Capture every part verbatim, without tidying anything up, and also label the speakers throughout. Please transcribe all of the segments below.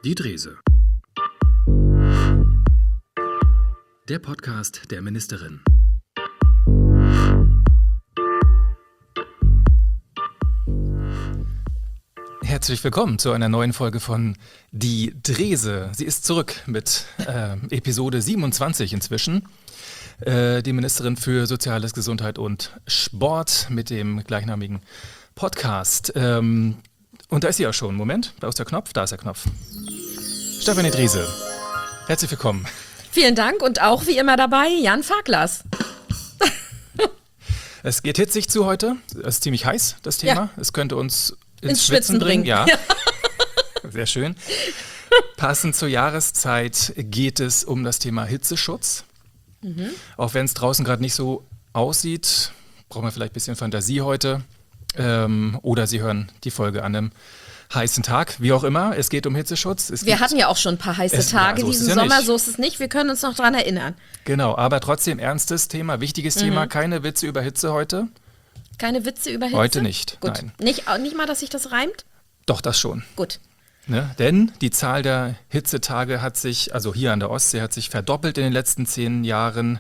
Speaker 1: Die Drese. Der Podcast der Ministerin.
Speaker 2: Herzlich willkommen zu einer neuen Folge von Die Drese. Sie ist zurück mit äh, Episode siebenundzwanzig inzwischen. Äh, die Ministerin für Soziales, Gesundheit und Sport mit dem gleichnamigen Podcast. Ähm, und da ist sie auch schon. Moment, da ist der Knopf, da ist der Knopf. Stefanie Drese, herzlich willkommen.
Speaker 3: Vielen Dank und auch wie immer dabei Jan Farklas.
Speaker 2: Es geht hitzig zu heute. Es ist ziemlich heiß, das Thema.
Speaker 3: Ja.
Speaker 2: Es könnte uns ins,
Speaker 3: Ins
Speaker 2: Schwitzen,
Speaker 3: Schwitzen
Speaker 2: bringen.
Speaker 3: bringen.
Speaker 2: Ja. Sehr schön. Passend zur Jahreszeit geht es um das Thema Hitzeschutz. Mhm. Auch wenn es draußen gerade nicht so aussieht, brauchen wir vielleicht ein bisschen Fantasie heute. Ähm, oder Sie hören die Folge an einem heißen Tag, wie auch immer. Es geht um Hitzeschutz. Es
Speaker 3: Wir hatten ja auch schon ein paar heiße
Speaker 2: es,
Speaker 3: Tage
Speaker 2: ja, so
Speaker 3: diesen
Speaker 2: ja
Speaker 3: Sommer,
Speaker 2: nicht.
Speaker 3: so ist es nicht. Wir können uns noch dran erinnern.
Speaker 2: Genau, aber trotzdem ernstes Thema, wichtiges mhm. Thema. Keine Witze über Hitze heute.
Speaker 3: Keine Witze über Hitze?
Speaker 2: Heute nicht,
Speaker 3: Gut.
Speaker 2: nein.
Speaker 3: Nicht, nicht mal, dass sich das reimt?
Speaker 2: Doch, das schon.
Speaker 3: Gut.
Speaker 2: Ne? Denn die Zahl der Hitzetage hat sich, also hier an der Ostsee, hat sich verdoppelt in den letzten zehn Jahren.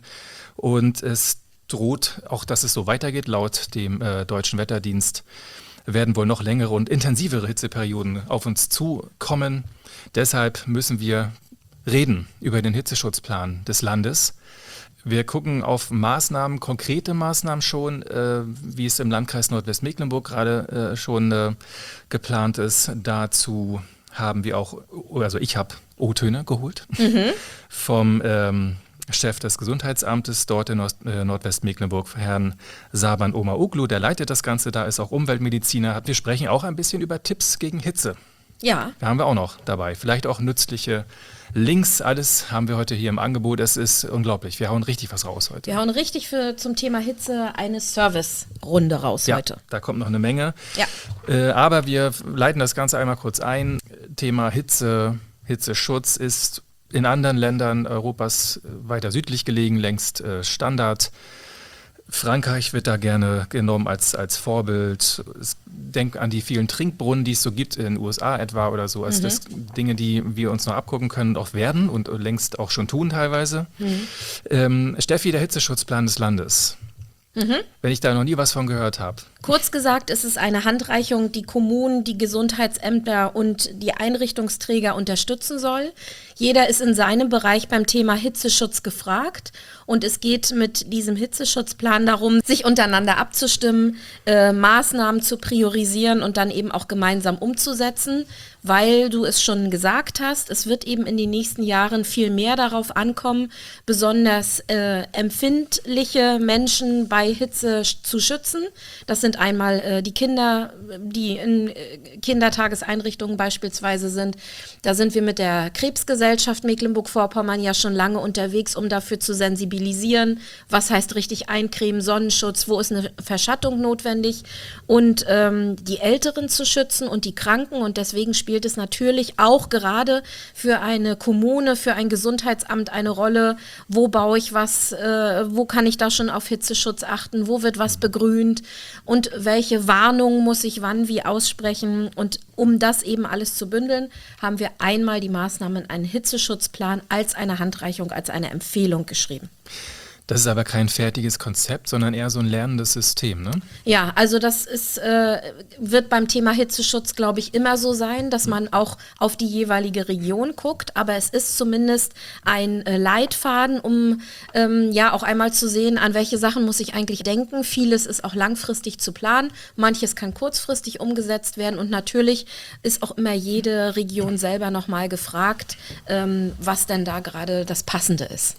Speaker 2: Und es droht, auch dass es so weitergeht, laut dem äh, Deutschen Wetterdienst, werden wohl noch längere und intensivere Hitzeperioden auf uns zukommen. Deshalb müssen wir reden über den Hitzeschutzplan des Landes. Wir gucken auf Maßnahmen, konkrete Maßnahmen schon, äh, wie es im Landkreis Nordwestmecklenburg gerade äh, schon äh, geplant ist. Dazu haben wir auch, also ich habe O-Töne geholt mhm. vom ähm, Chef des Gesundheitsamtes dort in Nord- äh, Nordwestmecklenburg, Herrn Saban Omaoglu, der leitet das Ganze, da ist auch Umweltmediziner. Wir sprechen auch ein bisschen über Tipps gegen Hitze.
Speaker 3: Ja.
Speaker 2: Da haben wir auch noch dabei. Vielleicht auch nützliche Links, alles haben wir heute hier im Angebot. Es ist unglaublich. Wir hauen richtig was raus heute.
Speaker 3: Wir hauen richtig für, zum Thema Hitze eine Service-Runde raus
Speaker 2: ja,
Speaker 3: heute.
Speaker 2: Da kommt noch eine Menge.
Speaker 3: Ja.
Speaker 2: Äh, aber wir leiten das Ganze einmal kurz ein. Thema Hitze, Hitzeschutz ist in anderen Ländern Europas weiter südlich gelegen, längst äh, Standard. Frankreich wird da gerne genommen als, als Vorbild. Denk an die vielen Trinkbrunnen, die es so gibt in den U S A etwa oder so. Also mhm. das Dinge, die wir uns noch abgucken können und auch werden und längst auch schon tun teilweise. Mhm. Ähm, Steffi, der Hitzeschutzplan des Landes. Mhm. Wenn ich da noch nie was von gehört habe.
Speaker 3: Kurz gesagt, ist es eine Handreichung, die Kommunen, die Gesundheitsämter und die Einrichtungsträger unterstützen soll. Jeder ist in seinem Bereich beim Thema Hitzeschutz gefragt und es geht mit diesem Hitzeschutzplan darum, sich untereinander abzustimmen, äh, Maßnahmen zu priorisieren und dann eben auch gemeinsam umzusetzen, weil du es schon gesagt hast, es wird eben in den nächsten Jahren viel mehr darauf ankommen, besonders äh, empfindliche Menschen bei Hitze sch- zu schützen. Das sind einmal äh, die Kinder, die in äh, Kindertageseinrichtungen beispielsweise sind. Da sind wir mit der Krebsgesellschaft Mecklenburg-Vorpommern ja schon lange unterwegs, um dafür zu sensibilisieren. Was heißt richtig eincremen, Sonnenschutz, wo ist eine Verschattung notwendig? Und ähm, die Älteren zu schützen und die Kranken. Und deswegen spielt es natürlich auch gerade für eine Kommune, für ein Gesundheitsamt eine Rolle. Wo baue ich was? Äh, wo kann ich da schon auf Hitzeschutz achten? Wo wird was begrünt? Und welche Warnungen muss ich wann wie aussprechen? Und um das eben alles zu bündeln, haben wir einmal die Maßnahmen in einen Hitzeschutzplan als eine Handreichung, als eine Empfehlung geschrieben.
Speaker 2: Das ist aber kein fertiges Konzept, sondern eher so ein lernendes System, ne?
Speaker 3: Ja, also das ist, äh, wird beim Thema Hitzeschutz, glaube ich, immer so sein, dass man auch auf die jeweilige Region guckt, aber es ist zumindest ein äh, Leitfaden, um ähm, ja auch einmal zu sehen, an welche Sachen muss ich eigentlich denken. Vieles ist auch langfristig zu planen, manches kann kurzfristig umgesetzt werden und natürlich ist auch immer jede Region selber nochmal gefragt, ähm, was denn da gerade das Passende ist.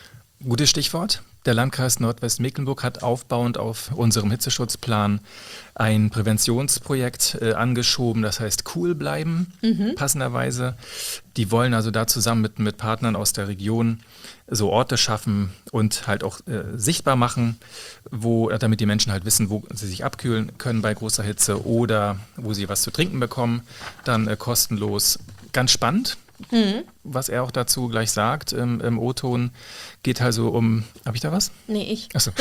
Speaker 2: Gutes Stichwort. Der Landkreis Nordwestmecklenburg hat aufbauend auf unserem Hitzeschutzplan ein Präventionsprojekt äh, angeschoben, das heißt Cool bleiben, mhm. passenderweise. Die wollen also da zusammen mit, mit Partnern aus der Region so Orte schaffen und halt auch äh, sichtbar machen, wo, damit die Menschen halt wissen, wo sie sich abkühlen können bei großer Hitze oder wo sie was zu trinken bekommen, dann äh, kostenlos. Ganz spannend. Mhm. Was er auch dazu gleich sagt im, im O-Ton, geht also um, habe ich da was?
Speaker 3: Nee, ich.
Speaker 2: Achso.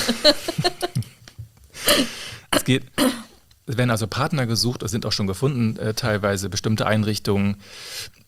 Speaker 2: Es geht, es werden also Partner gesucht, es sind auch schon gefunden, äh, teilweise bestimmte Einrichtungen,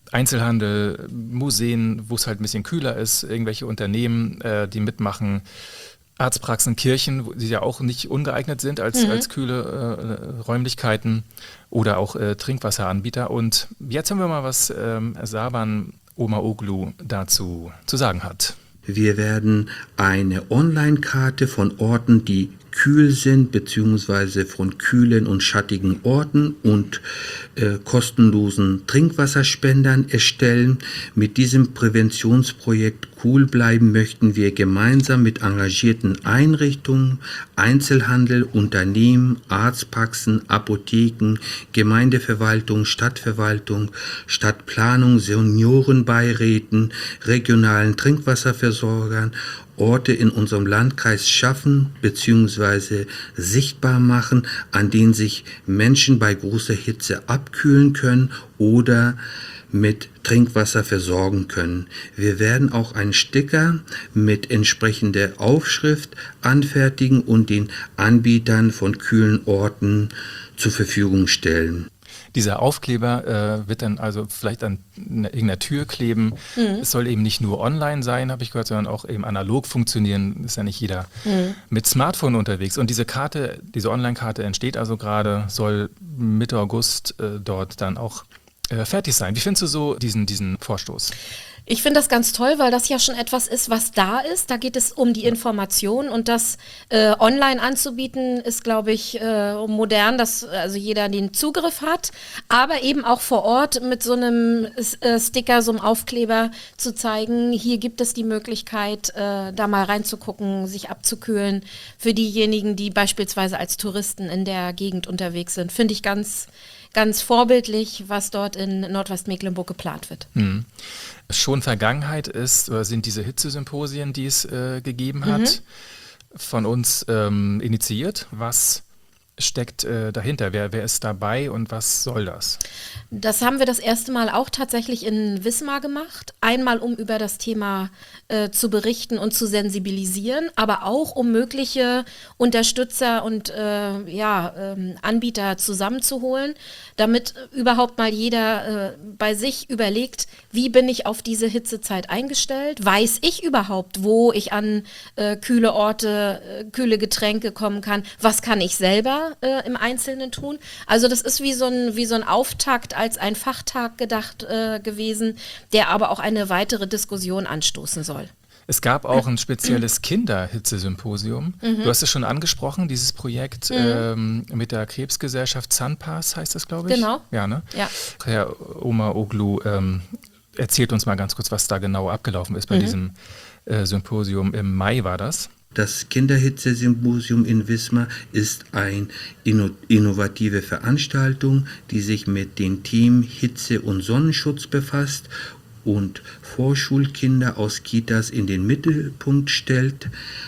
Speaker 2: Einzelhandel, Museen, wo es halt ein bisschen kühler ist, irgendwelche Unternehmen, äh, die mitmachen, Arztpraxen, Kirchen, die ja auch nicht ungeeignet sind als, mhm. als kühle äh, Räumlichkeiten oder auch äh, Trinkwasseranbieter. Und jetzt haben wir mal, was ähm, Saban Omaoglu dazu zu sagen hat.
Speaker 4: Wir werden eine Online-Karte von Orten, die kühl sind, beziehungsweise von kühlen und schattigen Orten und äh, kostenlosen Trinkwasserspendern erstellen. Mit diesem Präventionsprojekt Cool bleiben möchten wir gemeinsam mit engagierten Einrichtungen, Einzelhandel, Unternehmen, Arztpraxen, Apotheken, Gemeindeverwaltung, Stadtverwaltung, Stadtplanung, Seniorenbeiräten, regionalen Trinkwasserversorgern Orte in unserem Landkreis schaffen bzw. sichtbar machen, an denen sich Menschen bei großer Hitze abkühlen können oder mit Trinkwasser versorgen können. Wir werden auch einen Sticker mit entsprechender Aufschrift anfertigen und den Anbietern von kühlen Orten zur Verfügung stellen.
Speaker 2: Dieser Aufkleber äh, wird dann also vielleicht an irgendeiner Tür kleben. Mhm. Es soll eben nicht nur online sein, habe ich gehört, sondern auch eben analog funktionieren. Ist ja nicht jeder mhm. mit Smartphone unterwegs. Und diese Karte, diese Online-Karte entsteht also gerade, soll Mitte August äh, dort dann auch äh, fertig sein. Wie findest du so diesen, diesen Vorstoß?
Speaker 3: Ich finde das ganz toll, weil das ja schon etwas ist, was da ist. Da geht es um die Information und das äh, online anzubieten ist, glaube ich, äh, modern, dass also jeder den Zugriff hat, aber eben auch vor Ort mit so einem äh, Sticker, so einem Aufkleber zu zeigen, hier gibt es die Möglichkeit, äh, da mal reinzugucken, sich abzukühlen für diejenigen, die beispielsweise als Touristen in der Gegend unterwegs sind. Finde ich ganz ganz vorbildlich, was dort in Nordwestmecklenburg geplant wird.
Speaker 2: Hm. Schon Vergangenheit ist, oder sind diese Hitzesymposien, die es äh, gegeben hat, mhm. von uns ähm, initiiert. Was steckt äh, dahinter? Wer, wer ist dabei und was soll das?
Speaker 3: Das haben wir das erste Mal auch tatsächlich in Wismar gemacht. Einmal, um über das Thema äh, zu berichten und zu sensibilisieren, aber auch, um mögliche Unterstützer und äh, ja, ähm, Anbieter zusammenzuholen, damit überhaupt mal jeder äh, bei sich überlegt, wie bin ich auf diese Hitzezeit eingestellt? Weiß ich überhaupt, wo ich an äh, kühle Orte, äh, kühle Getränke kommen kann? Was kann ich selber äh, im Einzelnen tun? Also das ist wie so ein, wie so ein Auftakt als ein Fachtag gedacht äh, gewesen, der aber auch eine weitere Diskussion anstoßen soll.
Speaker 2: Es gab auch ein spezielles Kinderhitzesymposium. Mhm. Du hast es schon angesprochen, dieses Projekt mhm. ähm, mit der Krebsgesellschaft Sunpass heißt das, glaube ich.
Speaker 3: Genau.
Speaker 2: Ja, ne?
Speaker 3: Ja.
Speaker 2: Herr Omaoglu ähm, erzählt uns mal ganz kurz, was da genau abgelaufen ist bei mhm. diesem äh, Symposium. Im Mai war das.
Speaker 4: Das Kinderhitzesymposium in Wismar ist eine inno- innovative Veranstaltung, die sich mit den Themen Hitze und Sonnenschutz befasst und Vorschulkinder aus Kitas in den Mittelpunkt stellt.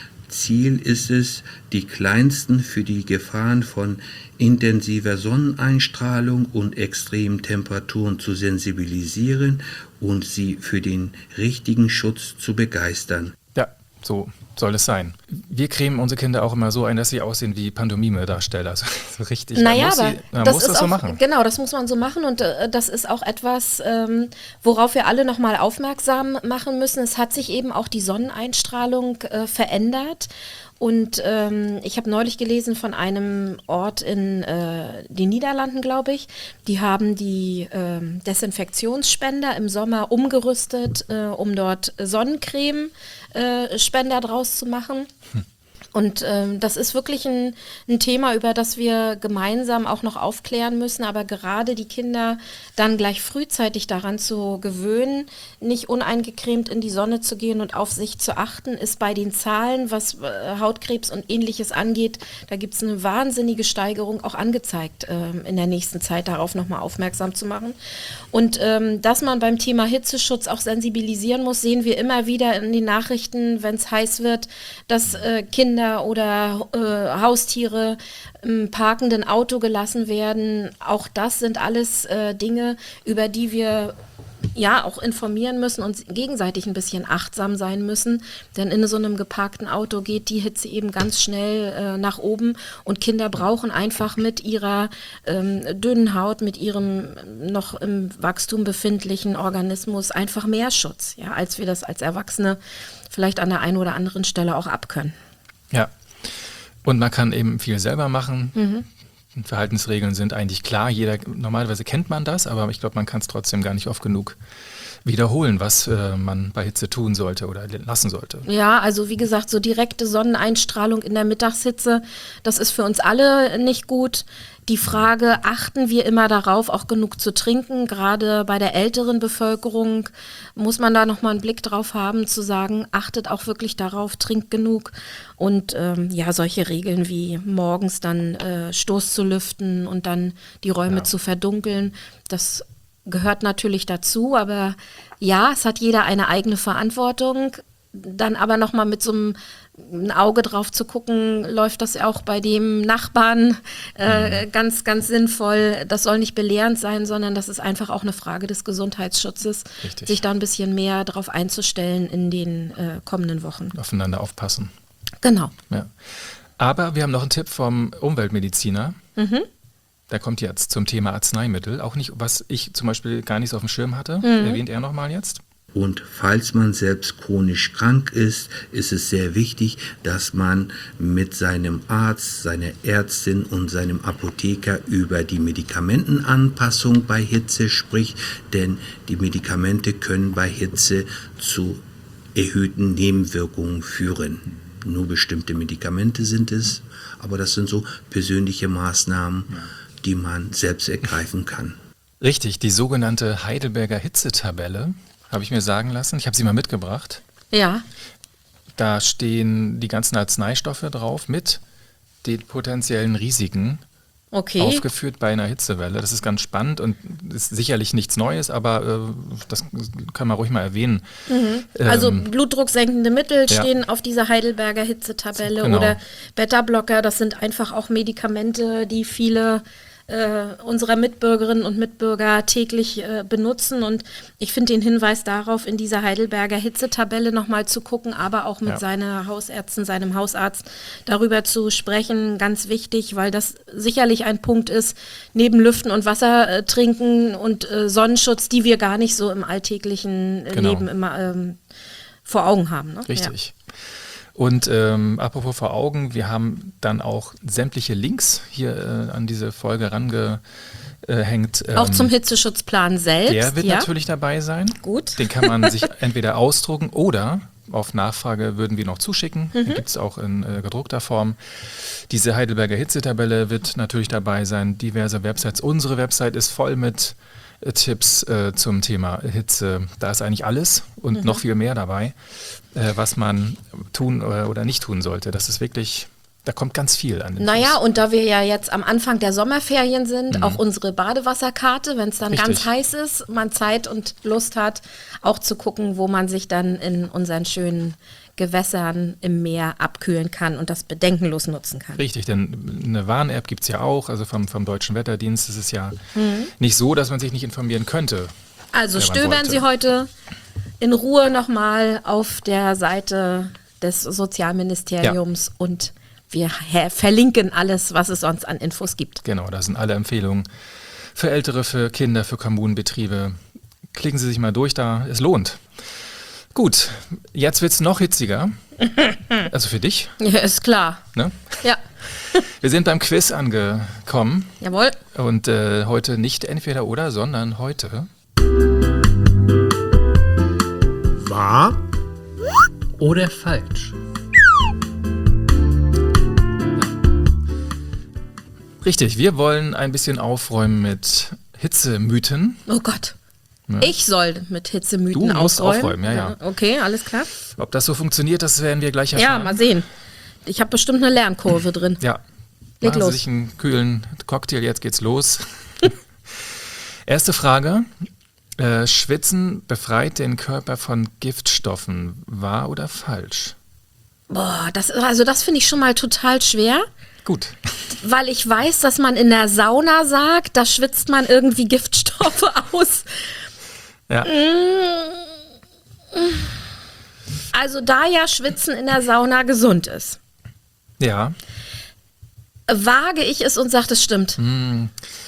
Speaker 4: Ziel ist es, die Kleinsten für die Gefahren von intensiver Sonneneinstrahlung und extremen Temperaturen zu sensibilisieren und sie für den richtigen Schutz zu begeistern.
Speaker 2: Ja, so soll es sein. Wir cremen unsere Kinder auch immer so ein, dass sie aussehen wie Pantomime-Darsteller. Also, so richtig.
Speaker 3: Naja,
Speaker 2: muss
Speaker 3: aber
Speaker 2: sie, man
Speaker 3: das
Speaker 2: muss
Speaker 3: ist
Speaker 2: das
Speaker 3: auch,
Speaker 2: so machen.
Speaker 3: Genau, das muss man so machen und äh, das ist auch etwas, ähm, worauf wir alle nochmal aufmerksam machen müssen. Es hat sich eben auch die Sonneneinstrahlung äh, verändert. Und ähm, ich habe neulich gelesen von einem Ort in äh, den Niederlanden, glaube ich. Die haben die äh, Desinfektionsspender im Sommer umgerüstet, äh, um dort Sonnencreme-Spender äh, draus zu machen. Hm. Und ähm, das ist wirklich ein, ein Thema, über das wir gemeinsam auch noch aufklären müssen, aber gerade die Kinder dann gleich frühzeitig daran zu gewöhnen, nicht uneingecremt in die Sonne zu gehen und auf sich zu achten, ist bei den Zahlen, was äh, Hautkrebs und Ähnliches angeht, da gibt es eine wahnsinnige Steigerung auch angezeigt, ähm, in der nächsten Zeit darauf nochmal aufmerksam zu machen. Und ähm, dass man beim Thema Hitzeschutz auch sensibilisieren muss, sehen wir immer wieder in den Nachrichten, wenn es heiß wird, dass äh, Kinder oder äh, Haustiere im parkenden Auto gelassen werden. Auch das sind alles äh, Dinge, über die wir ja auch informieren müssen und gegenseitig ein bisschen achtsam sein müssen. Denn in so einem geparkten Auto geht die Hitze eben ganz schnell äh, nach oben und Kinder brauchen einfach mit ihrer ähm, dünnen Haut, mit ihrem noch im Wachstum befindlichen Organismus einfach mehr Schutz, ja, als wir das als Erwachsene vielleicht an der einen oder anderen Stelle auch abkönnen.
Speaker 2: Ja, und man kann eben viel selber machen.
Speaker 3: Mhm.
Speaker 2: Verhaltensregeln sind eigentlich klar. Jeder, normalerweise kennt man das, aber ich glaube, man kann es trotzdem gar nicht oft genug wiederholen, was äh, man bei Hitze tun sollte oder lassen sollte.
Speaker 3: Ja, also wie gesagt, so direkte Sonneneinstrahlung in der Mittagshitze, das ist für uns alle nicht gut. Die Frage, achten wir immer darauf, auch genug zu trinken? Gerade bei der älteren Bevölkerung muss man da nochmal einen Blick drauf haben, zu sagen, achtet auch wirklich darauf, trinkt genug. Und ähm, ja, solche Regeln wie morgens dann äh, Stoß zu lüften und dann die Räume
Speaker 2: Ja.
Speaker 3: zu verdunkeln, das gehört natürlich dazu. Aber ja, es hat jeder eine eigene Verantwortung. Dann aber nochmal mit so einem ein Auge drauf zu gucken, läuft das auch bei dem Nachbarn äh, mhm. ganz, ganz sinnvoll. Das soll nicht belehrend sein, sondern das ist einfach auch eine Frage des Gesundheitsschutzes,
Speaker 2: Richtig.
Speaker 3: sich da ein bisschen mehr drauf einzustellen in den äh, kommenden Wochen.
Speaker 2: Aufeinander aufpassen.
Speaker 3: Genau.
Speaker 2: Ja. Aber wir haben noch einen Tipp vom Umweltmediziner.
Speaker 3: Mhm.
Speaker 2: Der kommt jetzt zum Thema Arzneimittel. Auch nicht, was ich zum Beispiel gar nicht so auf dem Schirm hatte.
Speaker 3: Mhm.
Speaker 2: Erwähnt er nochmal jetzt.
Speaker 4: Und falls man selbst chronisch krank ist, ist es sehr wichtig, dass man mit seinem Arzt, seiner Ärztin und seinem Apotheker über die Medikamentenanpassung bei Hitze spricht, denn die Medikamente können bei Hitze zu erhöhten Nebenwirkungen führen. Nur bestimmte Medikamente sind es, aber das sind so persönliche Maßnahmen, die man selbst ergreifen kann.
Speaker 2: Richtig, die sogenannte Heidelberger Hitzetabelle. Habe ich mir sagen lassen. Ich habe sie mal mitgebracht.
Speaker 3: Ja.
Speaker 2: Da stehen die ganzen Arzneistoffe drauf mit den potenziellen Risiken
Speaker 3: Okay.
Speaker 2: aufgeführt bei einer Hitzewelle. Das ist ganz spannend und ist sicherlich nichts Neues, aber äh, das kann man ruhig mal erwähnen.
Speaker 3: Mhm. Also
Speaker 2: Ähm,
Speaker 3: blutdrucksenkende Mittel
Speaker 2: ja.
Speaker 3: stehen auf dieser Heidelberger Hitzetabelle
Speaker 2: Genau.
Speaker 3: oder Beta-Blocker. Das sind einfach auch Medikamente, die viele äh, unserer Mitbürgerinnen und Mitbürger täglich äh, benutzen. Und ich finde den Hinweis darauf, in dieser Heidelberger Hitzetabelle nochmal zu gucken, aber auch mit
Speaker 2: Ja.
Speaker 3: seiner Hausärztin, seinem Hausarzt darüber zu sprechen, ganz wichtig, weil das sicherlich ein Punkt ist, neben Lüften und Wasser äh, trinken und äh, Sonnenschutz, die wir gar nicht so im alltäglichen äh,
Speaker 2: Genau.
Speaker 3: Leben immer ähm, vor Augen haben. Ne?
Speaker 2: Richtig. Und ähm, apropos vor Augen, wir haben dann auch sämtliche Links hier äh, an diese Folge rangehängt.
Speaker 3: Ja. Auch
Speaker 2: Ähm,
Speaker 3: zum Hitzeschutzplan selbst.
Speaker 2: Der wird
Speaker 3: ja.
Speaker 2: natürlich dabei sein.
Speaker 3: Gut.
Speaker 2: Den kann man sich entweder ausdrucken oder auf Nachfrage würden wir noch zuschicken.
Speaker 3: Mhm.
Speaker 2: Den gibt es auch in äh, gedruckter Form. Diese Heidelberger Hitzetabelle wird natürlich dabei sein. Diverse Websites. Unsere Website ist voll mit äh, Tipps äh, zum Thema Hitze. Da ist eigentlich alles und
Speaker 3: Mhm.
Speaker 2: noch viel mehr dabei, äh, was man tun oder, oder nicht tun sollte. Das ist wirklich, da kommt ganz viel an den
Speaker 3: Naja,
Speaker 2: Fuß.
Speaker 3: und da wir ja jetzt am Anfang der Sommerferien sind,
Speaker 2: Mhm.
Speaker 3: auch unsere Badewasserkarte, wenn es dann
Speaker 2: Richtig.
Speaker 3: ganz heiß ist, man Zeit und Lust hat, auch zu gucken, wo man sich dann in unseren schönen Gewässern im Meer abkühlen kann und das bedenkenlos nutzen kann.
Speaker 2: Richtig, denn eine Warn-App gibt es ja auch, also vom, vom Deutschen Wetterdienst. Es ist ja
Speaker 3: Mhm.
Speaker 2: nicht so, dass man sich nicht informieren könnte.
Speaker 3: Also
Speaker 2: wenn man
Speaker 3: stöbern
Speaker 2: wollte.
Speaker 3: Sie heute in Ruhe nochmal auf der Seite des Sozialministeriums und wir hä- verlinken alles, was es sonst an Infos gibt.
Speaker 2: Genau, da sind alle Empfehlungen für Ältere, für Kinder, für Kommunenbetriebe. Klicken Sie sich mal durch, da es lohnt. Gut, jetzt wird es noch hitziger. Also für dich,
Speaker 3: Ja, ist klar.
Speaker 2: ne?
Speaker 3: Ja,
Speaker 2: Wir sind beim Quiz angekommen
Speaker 3: jawohl.
Speaker 2: und äh, heute nicht entweder oder, sondern heute
Speaker 1: Wahr oder falsch?
Speaker 2: richtig. Wir wollen ein bisschen aufräumen mit Hitzemythen.
Speaker 3: Oh Gott.
Speaker 2: Ja.
Speaker 3: Ich soll mit Hitzemythen
Speaker 2: Du musst
Speaker 3: aufräumen.
Speaker 2: aufräumen, ja, ja.
Speaker 3: Okay, alles klar.
Speaker 2: Ob das so funktioniert, das werden wir gleich
Speaker 3: Ja,
Speaker 2: erfahren.
Speaker 3: mal sehen. Ich habe bestimmt eine Lernkurve drin.
Speaker 2: Ja.
Speaker 3: Leg
Speaker 2: Machen
Speaker 3: los.
Speaker 2: Sie sich einen kühlen Cocktail, jetzt geht's los. Erste Frage. Äh, Schwitzen befreit den Körper von Giftstoffen. Wahr oder falsch?
Speaker 3: Boah, das, also das finde ich schon mal total schwer,
Speaker 2: Gut.
Speaker 3: weil ich weiß, dass man in der Sauna sagt, da schwitzt man irgendwie Giftstoffe aus.
Speaker 2: Ja.
Speaker 3: Also da ja Schwitzen in der Sauna gesund ist,
Speaker 2: Ja.
Speaker 3: wage ich es und sage, das stimmt.
Speaker 2: Mm.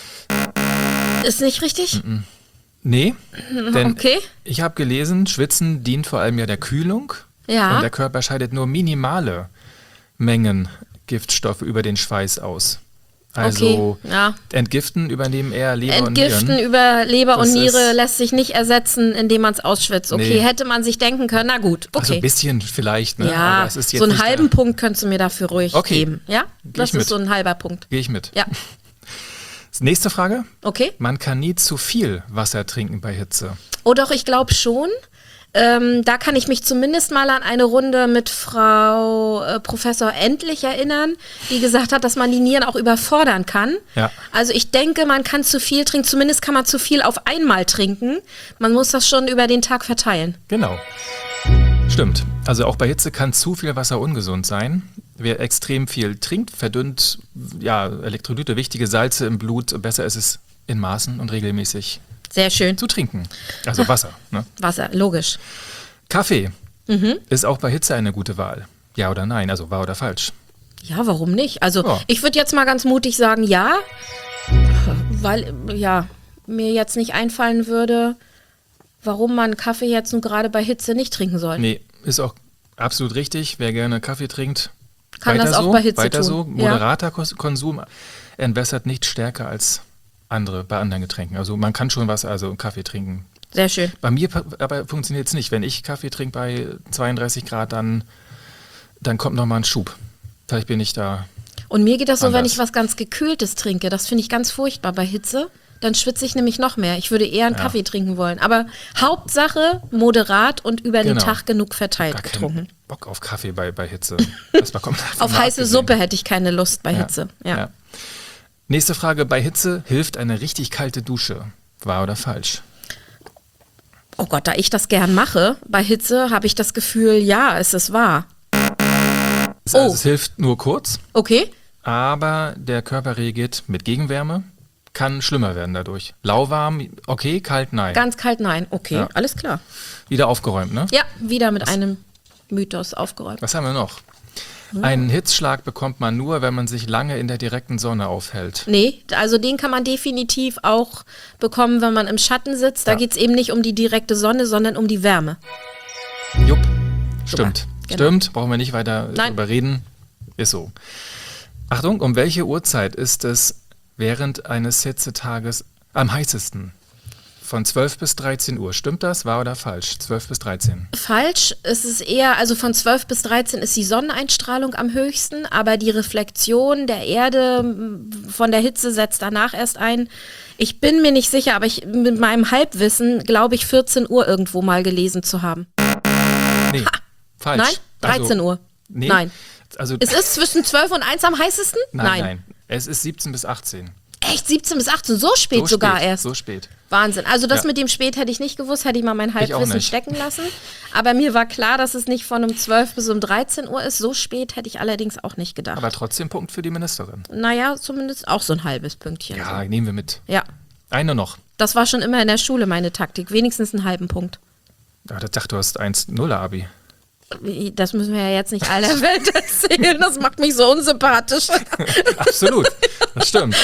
Speaker 3: Ist nicht richtig?
Speaker 2: Nee, denn
Speaker 3: Okay.
Speaker 2: ich habe gelesen, Schwitzen dient vor allem ja der Kühlung.
Speaker 3: Ja.
Speaker 2: Und der Körper scheidet nur minimale Mengen Giftstoffe über den Schweiß aus. Also
Speaker 3: Okay, ja.
Speaker 2: entgiften übernehmen eher Leber
Speaker 3: Entgiften
Speaker 2: und Nieren.
Speaker 3: über Leber
Speaker 2: Das
Speaker 3: und Niere
Speaker 2: ist-
Speaker 3: lässt sich nicht ersetzen, indem man es ausschwitzt. Okay,
Speaker 2: Nee.
Speaker 3: hätte man sich denken können, na gut,
Speaker 2: Also
Speaker 3: okay.
Speaker 2: ein bisschen vielleicht, ne?
Speaker 3: Ja,
Speaker 2: Aber es ist jetzt
Speaker 3: so einen
Speaker 2: nicht der-
Speaker 3: halben Punkt könntest du mir dafür ruhig
Speaker 2: Okay.
Speaker 3: geben. Ja, das
Speaker 2: ich
Speaker 3: ist
Speaker 2: mit.
Speaker 3: so ein halber Punkt.
Speaker 2: Gehe ich mit.
Speaker 3: Ja,
Speaker 2: Nächste Frage.
Speaker 3: okay.
Speaker 2: Man kann nie zu viel Wasser trinken bei Hitze.
Speaker 3: Oh doch, ich glaube schon. Ähm, da kann ich mich zumindest mal an eine Runde mit Frau äh, Professor Endlich erinnern, die gesagt hat, dass man die Nieren auch überfordern kann.
Speaker 2: Ja.
Speaker 3: Also ich denke, man kann zu viel trinken, zumindest kann man zu viel auf einmal trinken. Man muss das schon über den Tag verteilen.
Speaker 2: Genau. Stimmt. Also auch bei Hitze kann zu viel Wasser ungesund sein. Wer extrem viel trinkt, verdünnt ja, Elektrolyte, wichtige Salze im Blut. Besser ist es in Maßen und regelmäßig
Speaker 3: Sehr schön.
Speaker 2: zu trinken. Also Wasser. Ne?
Speaker 3: Wasser, logisch.
Speaker 2: Kaffee
Speaker 3: Mhm.
Speaker 2: ist auch bei Hitze eine gute Wahl. Ja oder nein? Also wahr oder falsch?
Speaker 3: Ja, warum nicht? Also
Speaker 2: Ja.
Speaker 3: ich würde jetzt mal ganz mutig sagen, ja, weil ja mir jetzt nicht einfallen würde, warum man Kaffee jetzt nun gerade bei Hitze nicht trinken soll.
Speaker 2: Nee, ist auch absolut richtig. Wer gerne Kaffee trinkt,
Speaker 3: Kann
Speaker 2: weiter
Speaker 3: das auch
Speaker 2: so,
Speaker 3: bei Hitze
Speaker 2: weiter
Speaker 3: tun.
Speaker 2: so.
Speaker 3: Ja.
Speaker 2: Moderater Kos- Konsum entwässert nicht stärker als andere bei anderen Getränken. Also man kann schon was, also Kaffee trinken.
Speaker 3: Sehr schön.
Speaker 2: Bei mir pa- aber funktioniert es nicht. Wenn ich Kaffee trinke bei zweiunddreißig Grad, dann, dann kommt nochmal ein Schub. Vielleicht bin ich da.
Speaker 3: Und mir geht das so, wenn
Speaker 2: Anders.
Speaker 3: ich was ganz Gekühltes trinke. Das finde ich ganz furchtbar bei Hitze. Dann schwitze ich nämlich noch mehr. Ich würde eher einen
Speaker 2: Ja.
Speaker 3: Kaffee trinken wollen. Aber Hauptsache moderat und über den
Speaker 2: Genau.
Speaker 3: Tag genug verteilt
Speaker 2: Gar keinen
Speaker 3: getrunken.
Speaker 2: Bock auf Kaffee bei, bei Hitze. Das bekommt
Speaker 3: Auf
Speaker 2: davon mal
Speaker 3: heiße
Speaker 2: abgesehen.
Speaker 3: Suppe hätte ich keine Lust bei
Speaker 2: Ja.
Speaker 3: Hitze. Ja.
Speaker 2: Ja. Nächste Frage. Bei Hitze hilft eine richtig kalte Dusche. Wahr oder falsch?
Speaker 3: Oh Gott, da ich das gern mache, bei Hitze habe ich das Gefühl, ja, es ist wahr.
Speaker 2: Es, also
Speaker 3: Oh.
Speaker 2: es hilft nur kurz,
Speaker 3: Okay?
Speaker 2: aber der Körper reagiert mit Gegenwärme. Kann schlimmer werden dadurch. Lauwarm, okay, kalt, nein.
Speaker 3: Ganz kalt, nein. Okay,
Speaker 2: Ja.
Speaker 3: alles klar.
Speaker 2: Wieder aufgeräumt, ne?
Speaker 3: Ja, wieder mit einem Mythos aufgeräumt.
Speaker 2: Was haben wir noch? Einen Hitzschlag bekommt man nur, wenn man sich lange in der direkten Sonne aufhält.
Speaker 3: Nee, also den kann man definitiv auch bekommen, wenn man im Schatten sitzt. Da
Speaker 2: Ja.
Speaker 3: geht es eben nicht um die direkte Sonne, sondern um die Wärme.
Speaker 2: Jupp, stimmt.
Speaker 3: Genau.
Speaker 2: Stimmt, brauchen wir nicht weiter
Speaker 3: Nein.
Speaker 2: drüber reden. Ist so. Achtung, um welche Uhrzeit ist es während eines Hitzetages am heißesten? Von zwölf bis dreizehn Uhr. Stimmt das? Wahr oder falsch? zwölf bis dreizehn.
Speaker 3: Falsch, es ist eher, also von zwölf bis dreizehn ist die Sonneneinstrahlung am höchsten, aber die Reflexion der Erde m, von der Hitze setzt danach erst ein. Ich bin mir nicht sicher, aber ich mit meinem Halbwissen glaube ich vierzehn Uhr irgendwo mal gelesen zu haben.
Speaker 2: Nee, falsch.
Speaker 3: Nein? dreizehn Uhr.
Speaker 2: Nee.
Speaker 3: Nein.
Speaker 2: Also,
Speaker 3: Es ist zwischen zwölf und eins am heißesten?
Speaker 2: nein, nein, Es ist siebzehn bis achtzehn.
Speaker 3: Echt, siebzehn bis achtzehn, so spät
Speaker 2: So
Speaker 3: sogar
Speaker 2: spät,
Speaker 3: erst.
Speaker 2: So spät.
Speaker 3: Wahnsinn. Also das
Speaker 2: Ja.
Speaker 3: mit dem spät hätte ich nicht gewusst, hätte ich mal mein
Speaker 2: Ich auch
Speaker 3: Halbwissen
Speaker 2: nicht.
Speaker 3: stecken lassen. Aber mir war klar, dass es nicht von um zwölf bis um dreizehn Uhr ist. So spät hätte ich allerdings auch nicht gedacht.
Speaker 2: Aber trotzdem Punkt für die Ministerin.
Speaker 3: naja, zumindest auch so ein halbes Pünktchen.
Speaker 2: Ja,
Speaker 3: So.
Speaker 2: nehmen wir mit.
Speaker 3: Ja,
Speaker 2: Eine noch.
Speaker 3: das war schon immer in der Schule meine Taktik. Wenigstens einen halben Punkt.
Speaker 2: Ah, ich dachte, du hast eins null Abi.
Speaker 3: Das müssen wir ja jetzt nicht aller Welt erzählen. Das macht mich so unsympathisch.
Speaker 2: Absolut. Das stimmt.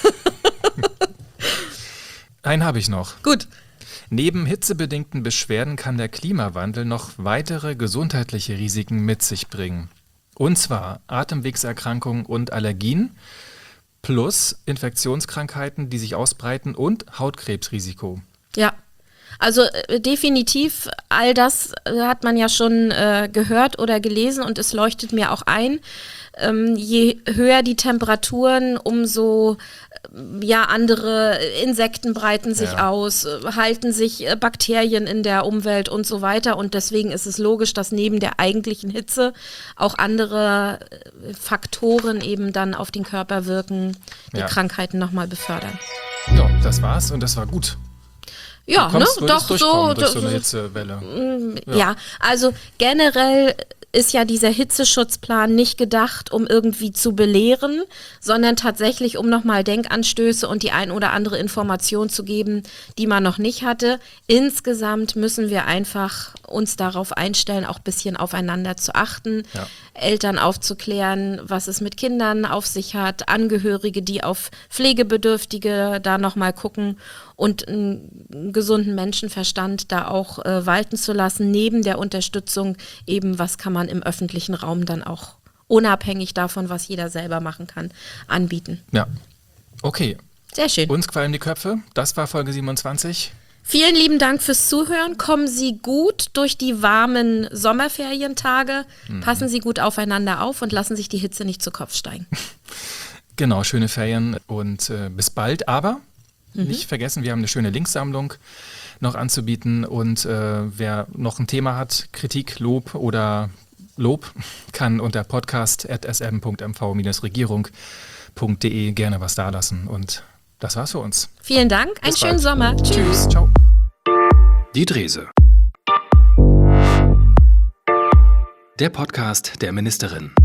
Speaker 2: Einen habe ich noch.
Speaker 3: Gut.
Speaker 2: Neben hitzebedingten Beschwerden kann der Klimawandel noch weitere gesundheitliche Risiken mit sich bringen. Und zwar Atemwegserkrankungen und Allergien plus Infektionskrankheiten, die sich ausbreiten und Hautkrebsrisiko.
Speaker 3: Ja. Also äh, definitiv, all das äh, hat man ja schon äh, gehört oder gelesen und es leuchtet mir auch ein. Ähm, je höher die Temperaturen, umso äh, ja, andere Insekten breiten sich
Speaker 2: Ja.
Speaker 3: aus, äh, halten sich äh, Bakterien in der Umwelt und so weiter. Und deswegen ist es logisch, dass neben der eigentlichen Hitze auch andere äh, Faktoren eben dann auf den Körper wirken, die
Speaker 2: Ja.
Speaker 3: Krankheiten nochmal befördern.
Speaker 2: Ja, das war's und das war gut.
Speaker 3: Ja,
Speaker 2: du kommst,
Speaker 3: ne?
Speaker 2: würdest
Speaker 3: Doch,
Speaker 2: durchkommen
Speaker 3: so,
Speaker 2: durch so
Speaker 3: so-
Speaker 2: eine Hitzewelle.
Speaker 3: Ja. ja, also generell ist ja dieser Hitzeschutzplan nicht gedacht, um irgendwie zu belehren, sondern tatsächlich, um nochmal Denkanstöße und die ein oder andere Information zu geben, die man noch nicht hatte. Insgesamt müssen wir einfach uns darauf einstellen, auch ein bisschen aufeinander zu achten,
Speaker 2: Ja.
Speaker 3: Eltern aufzuklären, was es mit Kindern auf sich hat, Angehörige, die auf Pflegebedürftige da nochmal gucken und einen gesunden Menschenverstand da auch äh, walten zu lassen, neben der Unterstützung eben, was kann man im öffentlichen Raum dann auch unabhängig davon, was jeder selber machen kann, anbieten.
Speaker 2: Ja. Okay,
Speaker 3: Sehr schön.
Speaker 2: uns qualmen die Köpfe. Das war Folge siebenundzwanzig.
Speaker 3: Vielen lieben Dank fürs Zuhören. Kommen Sie gut durch die warmen Sommerferientage. Passen Sie gut aufeinander auf und lassen sich die Hitze nicht zu Kopf steigen.
Speaker 2: Genau, schöne Ferien und äh, bis bald. Aber nicht vergessen, wir haben eine schöne Linksammlung noch anzubieten. Und äh, wer noch ein Thema hat, Kritik, Lob oder Lob, kann unter podcast at s m punkt m v dash regierung punkt d e gerne was dalassen. Und das war's für uns.
Speaker 3: Vielen Dank. Einen
Speaker 2: Bis
Speaker 3: schönen
Speaker 2: bald.
Speaker 3: Sommer. Tschüss.
Speaker 2: Tschüss. Ciao.
Speaker 1: Die Drese. Der Podcast der Ministerin.